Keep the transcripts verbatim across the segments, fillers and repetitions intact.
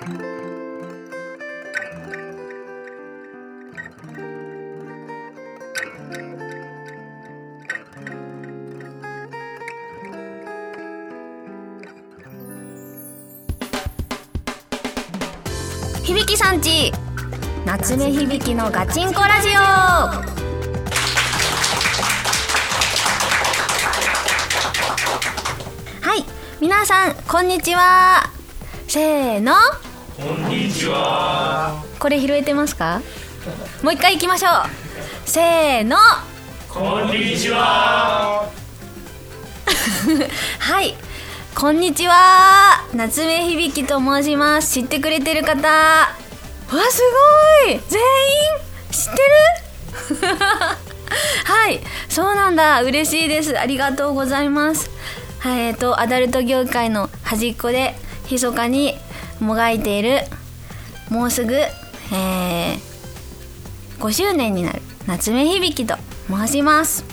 響さんち夏目響のガチンコラジオ。はい、皆さんこんにちは。せーの、 こんにちは。 これ拾えてますか？もう一回いきましょう。せーの、 こんにちは。 はい、こんにちは。夏目響と申します。知ってくれてる方、わ、すごい、全員知ってるはい、そうなんだ、嬉しいです。ありがとうございます。はい、えっとアダルト業界の端っこで密かにもがいている、もうすぐ、えー、ごしゅうねんになる夏目響と申します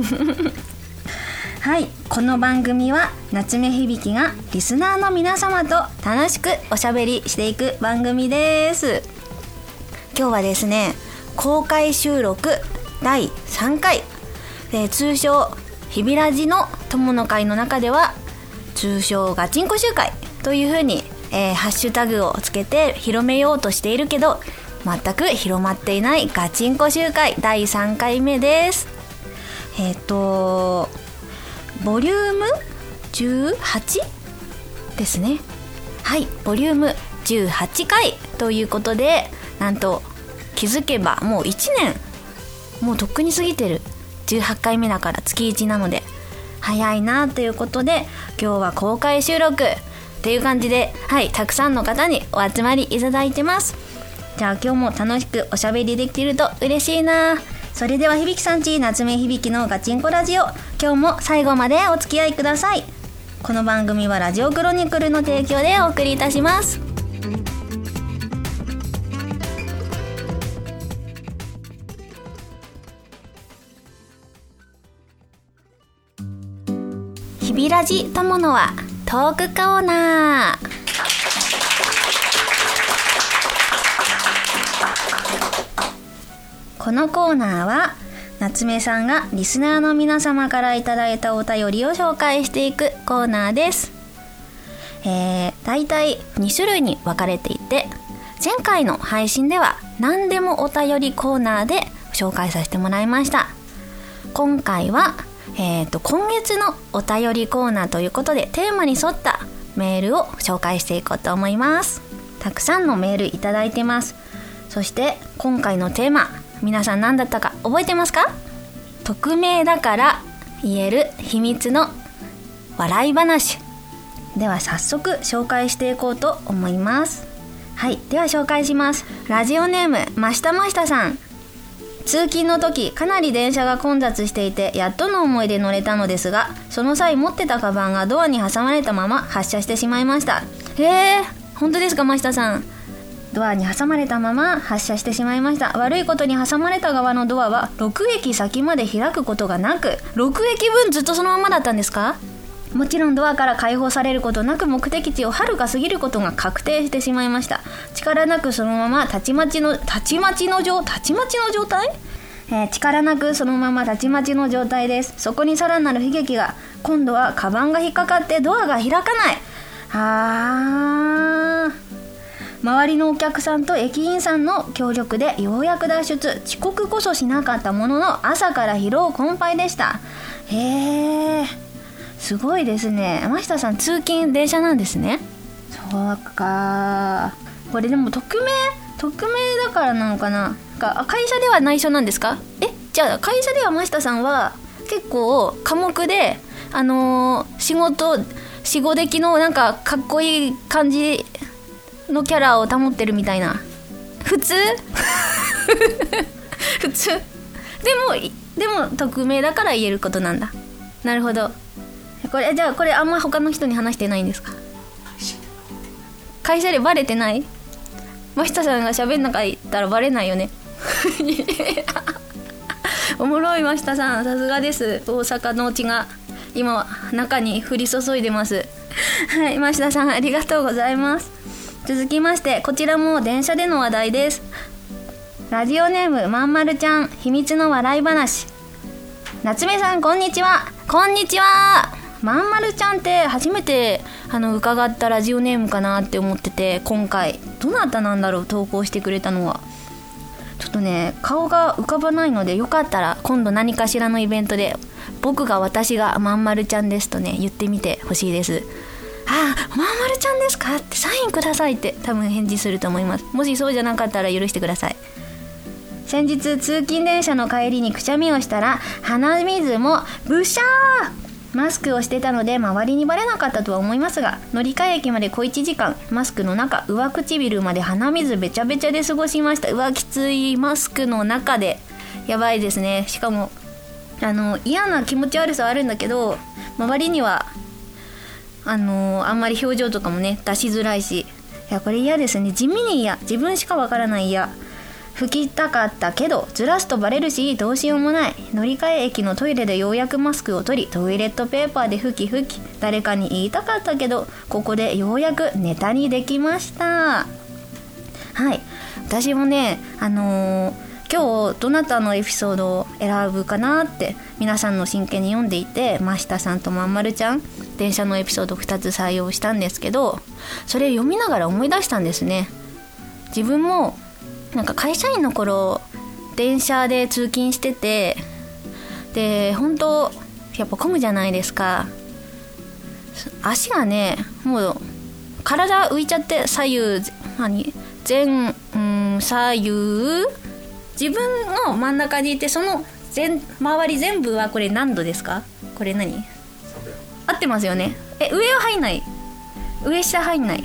はい、この番組は夏目響がリスナーの皆様と楽しくおしゃべりしていく番組です。今日はですね、公開収録だいさんかい、えー、通称ひびラジの友の会の中では通称ガチンコ集会というふうに、えー、ハッシュタグをつけて広めようとしているけど全く広まっていないガチンコ集会だいさんかいめです。えっとボリュームじゅうはちですね。はい、ボリュームじゅうはちかいということで、なんと気づけばもういちねん、もうとっくに過ぎてる。じゅうはちかいめだから月いちなので早いなということで、今日は公開収録っていう感じで、はい、たくさんの方にお集まりいただいてます。じゃあ今日も楽しくおしゃべりできてると嬉しいな。それでは響さんち夏目響のガチンコラジオ、今日も最後までお付き合いください。この番組はラジオクロニクルの提供でお送りいたします。ひびラジ友のはトークコーナー。このコーナーは夏目さんがリスナーの皆様からいただいたお便りを紹介していくコーナーです。えー、だいたいにしゅるいに分かれていて、前回の配信では何でもお便りコーナーで紹介させてもらいました。今回は、えーと、今月のお便りコーナーということでテーマに沿ったメールを紹介していこうと思います。たくさんのメールいただいてます。そして今回のテーマ、皆さん何だったか覚えてますか？匿名だから言える秘密の笑い話。では早速紹介していこうと思います。はい、では紹介します。ラジオネームましたましたさん。通勤の時かなり電車が混雑していてやっとの思いで乗れたのですが、その際持ってたカバンがドアに挟まれたまま発車してしまいました。へー、本当ですか？ましたさん、ドアに挟まれたまま発車してしまいました。悪いことに挟まれた側のドアはろくえき先まで開くことがなく、ろくえきぶんずっとそのままだったんですか？もちろんドアから解放されることなく目的地をはるか過ぎることが確定してしまいました。力なくそのままたちまちのたちまちの状たちまちの状態、えー、力なくそのままたちまちの状態です。そこにさらなる悲劇が。今度はカバンが引っかかってドアが開かない。あー、周りのお客さんと駅員さんの協力でようやく脱出。遅刻こそしなかったものの朝から疲労困憊でした。へー、すごいですね。山下さん通勤電車なんですね。そうか、これでも匿名匿名だからなのかな。か会社では内緒なんですか？え、じゃあ会社では山下さんは結構寡黙で、あのー、仕事仕事的のなんかかっこいい感じのキャラを保ってるみたいな。普通普通でもでも匿名だから言えることなんだ。なるほど。これじゃあこれあんま他の人に話してないんですか？会社でバレてない？真下さんが喋んなかったらバレないよねおもろい。真下さんさすがです。大阪の血が今中に降り注いでますはい、真下さんありがとうございます。 続きましてこちらも電車での話題です。ラジオネームまんまるちゃん、秘密の笑い話。夏目さんこんにちは。こんにちは。まんまるちゃんって初めてあの伺ったラジオネームかなって思ってて、今回どなたなんだろう投稿してくれたのは。ちょっとね顔が浮かばないので、よかったら今度何かしらのイベントで僕が私がまんまるちゃんですとね言ってみてほしいです。ああ、まんまるちゃんですかってサインくださいって多分返事すると思います。もしそうじゃなかったら許してください。先日通勤電車の帰りにくしゃみをしたら鼻水もブシャー。マスクをしてたので周りにバレなかったとは思いますが、乗り換え駅まで小いちじかんマスクの中、上唇まで鼻水べちゃべちゃで過ごしました。うわきつい。マスクの中でやばいですね。しかもあの嫌な気持ち悪さはあるんだけど、周りにはあのあんまり表情とかもね出しづらいし、いやこれ嫌ですね。地味に嫌。自分しかわからない嫌。吹きたかったけどずらすとバレるしどうしようもない。乗り換え駅のトイレでようやくマスクを取り、トイレットペーパーで拭き拭き、誰かに言いたかったけどここでようやくネタにできました。はい、私もねあのー、今日どなたのエピソードを選ぶかなって皆さんの真剣に読んでいて、真下さんとまんまるちゃん電車のエピソードふたつ採用したんですけど、それ読みながら思い出したんですね。自分もなんか会社員の頃電車で通勤してて、で本当やっぱ混むじゃないですか。足がねもう体浮いちゃって、左右何前、うん、左右自分の真ん中にいて、その全周り全部はこれ何度ですか？これ何？合ってますよね。え上は入んない、上下入んない、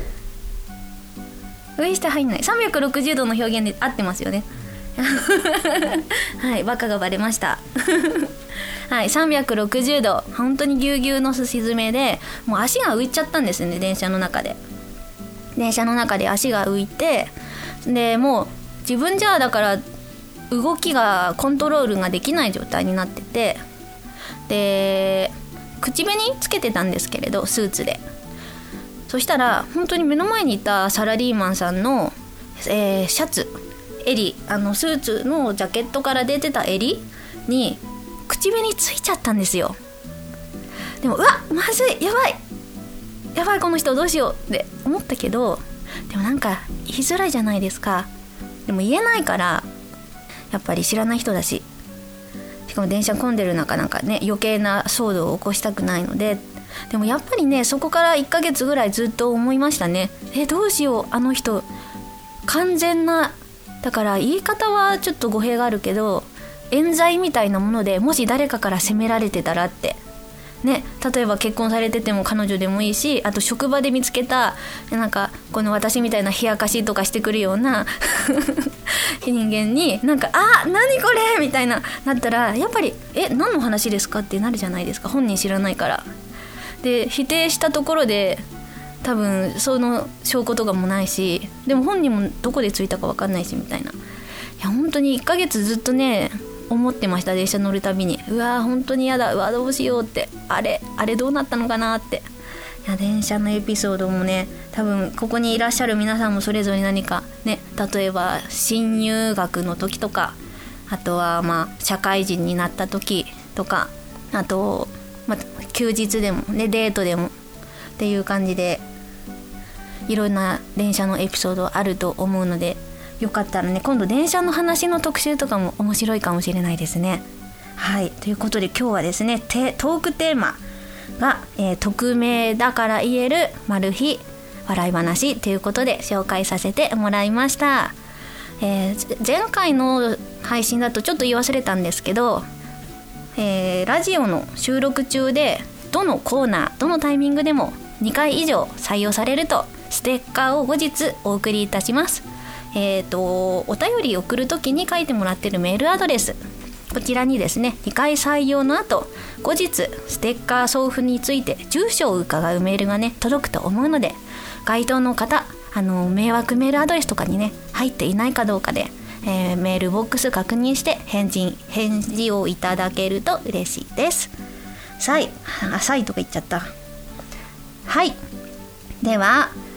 上下入んない、さんびゃくろくじゅうどの表現で合ってますよねはい、バカがバレましたはい、さんびゃくろくじゅうど本当にぎゅうぎゅうのすし詰めで、もう足が浮いちゃったんですよね。電車の中で電車の中で足が浮いて、でもう自分じゃだから動きがコントロールができない状態になってて、で口紅つけてたんですけれどスーツで、そしたら本当に目の前にいたサラリーマンさんの、えー、シャツ襟、あのスーツのジャケットから出てた襟に口紅ついちゃったんですよ。でもうわまずい、やばいやばいこの人どうしようって思ったけど、でもなんか言いづらいじゃないですか。でも言えないから、やっぱり知らない人だし、しかも電車混んでる中なんかね余計な騒動を起こしたくないので、でもやっぱりねそこからいっかげつぐらいずっと思いましたね。えどうしよう、あの人完全な、だから言い方はちょっと語弊があるけど冤罪みたいなもので、もし誰かから責められてたらってね、例えば結婚されてても彼女でもいいし、あと職場で見つけたなんかこの私みたいな冷やかしとかしてくるような人間になんかあ何これみたいななったら、やっぱりえ何の話ですかってなるじゃないですか。本人知らないから。で否定したところで多分その証拠とかもないし、でも本人もどこでついたか分かんないしみたいな。いや本当にいっかげつずっとね思ってました。電車乗るたびにうわー本当に嫌だ、うわどうしようって、あれあれどうなったのかなって。いや電車のエピソードもね多分ここにいらっしゃる皆さんもそれぞれ何かね、例えば新入学の時とか、あとはまあ社会人になった時とか、あと、まあ、休日でもねデートでもっていう感じでいろんな電車のエピソードあると思うので、よかったらね今度電車の話の特集とかも面白いかもしれないですね。はい、ということで今日はですねトークテーマが、えー、匿名だから言えるマル秘笑い話ということで紹介させてもらいました。えー、前回の配信だとちょっと言い忘れたんですけど、えー、ラジオの収録中でどのコーナーどのタイミングでもにかい以上採用されるとステッカーを後日お送りいたします。えーと、お便り送るときに書いてもらってるメールアドレス、こちらにですねにかい採用の後後日ステッカー送付について住所を伺うメールがね届くと思うので、該当の方あの迷惑メールアドレスとかにね入っていないかどうかで、えー、メールボックス確認して返事返事をいただけると嬉しいです。さい、あさいとか言っちゃった。はい、では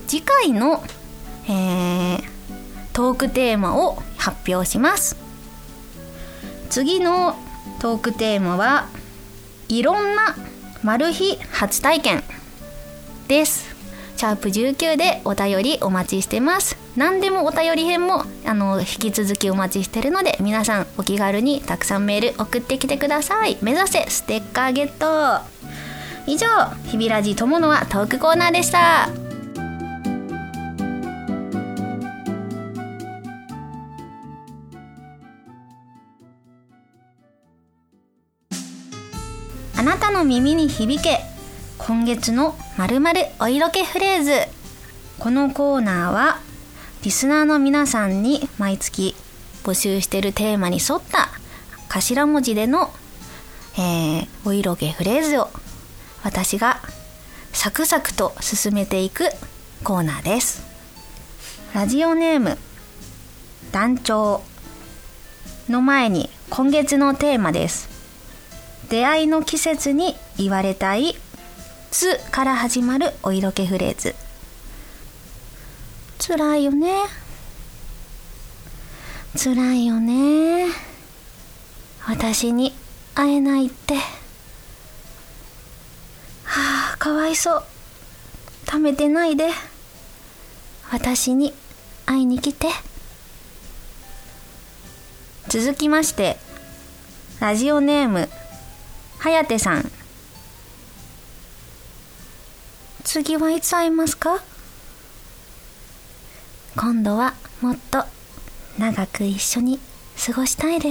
次回の、えー、トークテーマを発表します。次のトークテーマはいろんなマル秘初体験です。シャープじゅうきゅうでお便りお待ちしてます。何でもお便り編もあの引き続きお待ちしてるので、皆さんお気軽にたくさんメール送ってきてください。目指せステッカーゲット。以上、ひびラジ友のはトークコーナーでした。あなたの耳に響け、今月の〇〇お色気フレーズ。このコーナーはリスナーの皆さんに毎月募集しているテーマに沿った頭文字での、えー、お色気フレーズを私がサクサクと進めていくコーナーです。ラジオネーム団長の前に今月のテーマです。出会いの季節に言われたいつから始まるお色気フレーズ。辛いよね、辛いよね、私に会えないって、はあ、かわいそう、貯めてないで私に会いに来て。続きましてラジオネームはやてさん。次はいつ会いますか？今度はもっと長く一緒に過ごしたいです。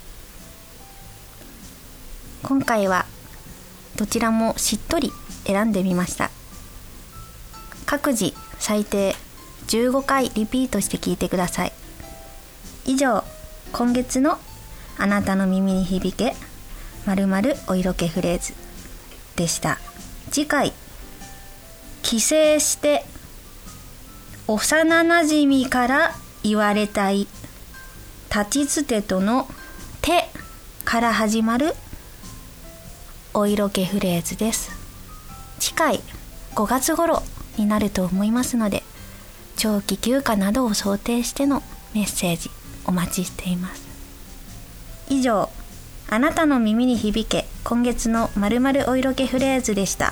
今回はどちらもしっとり選んでみました。各自最低じゅうごかいリピートして聞いてください。以上、今月のあなたの耳に響け〇〇お色気フレーズでした。次回、帰省して幼なじみから言われたい立ちつてとの手から始まるお色気フレーズです。次回ごがつ頃になると思いますので、長期休暇などを想定してのメッセージお待ちしています。以上、あなたの耳に響け今月の〇〇お色気フレーズでした。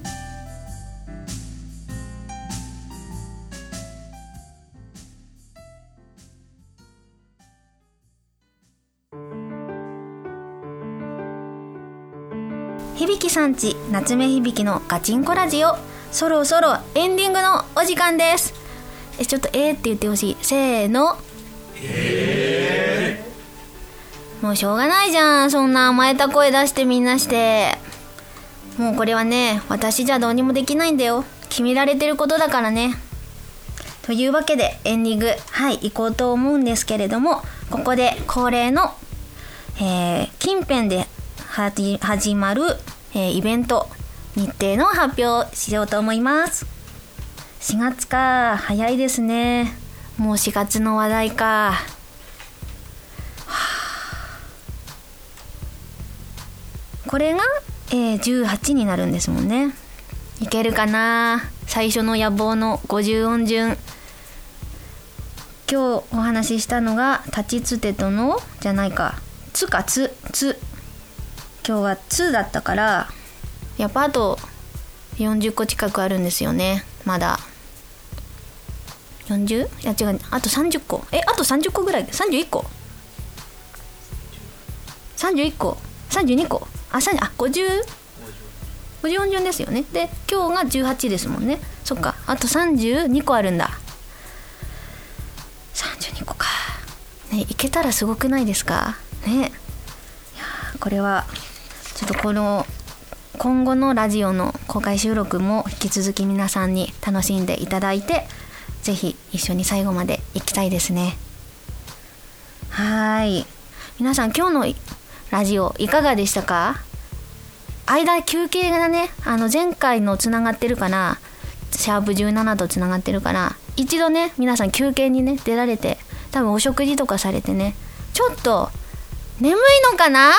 響さんち夏目響のガチンコラジオ、そろそろエンディングのお時間です。えちょっとえーって言ってほしい。せーの、 えー、もうしょうがないじゃん、そんな甘えた声出してみんなして。もうこれはね、私じゃどうにもできないんだよ、決められてることだからね。というわけでエンディング、はい行こうと思うんですけれども、ここで恒例の、えー、近辺で始まる、えー、イベント日程の発表しようと思います。しがつか、早いですね。もうしがつの話題か。はあ、これが、えー、じゅうはちになるんですもんね。いけるかな、最初の野望のごじゅう音順。今日お話ししたのが立ちつてとのじゃないか、つかつつ今日はにだったから、やっぱあとよんじゅっこ近くあるんですよね。まだ よんじゅう？ いや違う、あとさんじゅっこ、えあとさんじゅっこぐらい、さんじゅういっこさんじゅういっこさんじゅうにこ、ああごじゅうごじゅう音順ですよね。で今日がじゅうはちですもんね。そっか、あとさんじゅうにこあるんだ。さんじゅうにこかね。いけたらすごくないですかね。いやこれはちょっとこの今後のラジオの公開収録も引き続き皆さんに楽しんでいただいて、ぜひ一緒に最後まで行きたいですね。はい、皆さん今日のラジオいかがでしたか？間休憩がね、あの前回のつながってるかな、シャープじゅうななとつながってるから、一度ね皆さん休憩にね出られて、多分お食事とかされてね、ちょっと眠いのかな。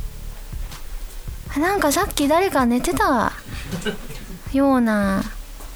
なんかさっき誰か寝てたような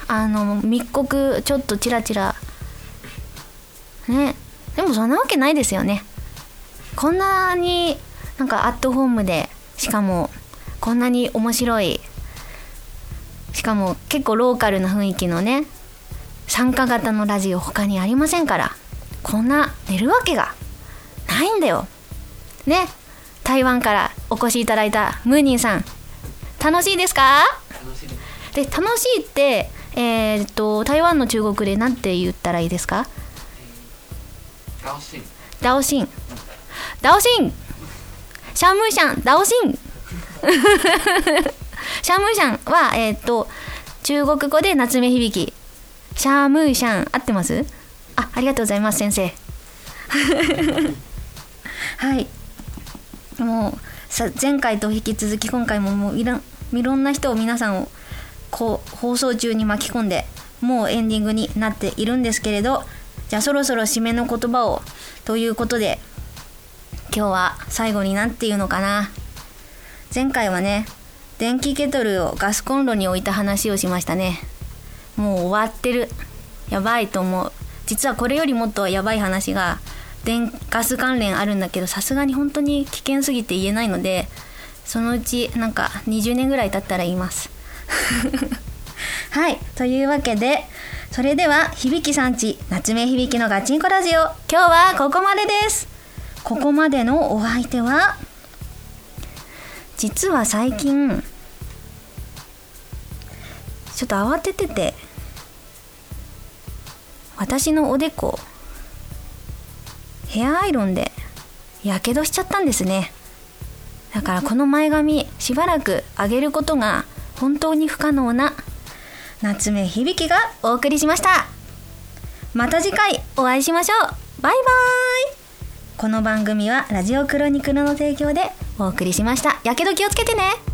あの密告ちょっとチラチラね。でもそんなわけないですよね。こんなになんかアットホームで、しかもこんなに面白い、しかも結構ローカルな雰囲気のね参加型のラジオ他にありませんから、こんな寝るわけがないんだよね。台湾からお越しいただいたムーニーさん、楽しいですか？楽しいです。で、楽しいってえー、っと台湾の中国でなんて言ったらいいですか？ ダオシンダオシンダオシンシャンムーシャンダオシンシャンムーシャンはえー、っと中国語で夏目響き、シャームーシャン合ってます？あ、ありがとうございます先生はい、もうさ前回と引き続き今回ももういろいろんな人を皆さんをこう放送中に巻き込んで、もうエンディングになっているんですけれど、じゃあそろそろ締めの言葉をということで、今日は最後になんていうのかな。前回はね電気ケトルをガスコンロに置いた話をしましたね。もう終わってる、やばいと思う。実はこれよりもっとやばい話が電ガス関連あるんだけど、さすがに本当に危険すぎて言えないので、そのうちなんかにじゅうねんぐらい経ったら言いますはい、というわけで、それでは響さんち夏目響のガチンコラジオ、今日はここまでです。ここまでのお相手は、実は最近ちょっと慌ててて、私のおでこヘアアイロンでやけどしちゃったんですね。だからこの前髪しばらく上げることが本当に不可能な夏目響がお送りしました。また次回お会いしましょう。バイバイ。この番組はラジオクロニクルの提供でお送りしました。やけど気をつけてね。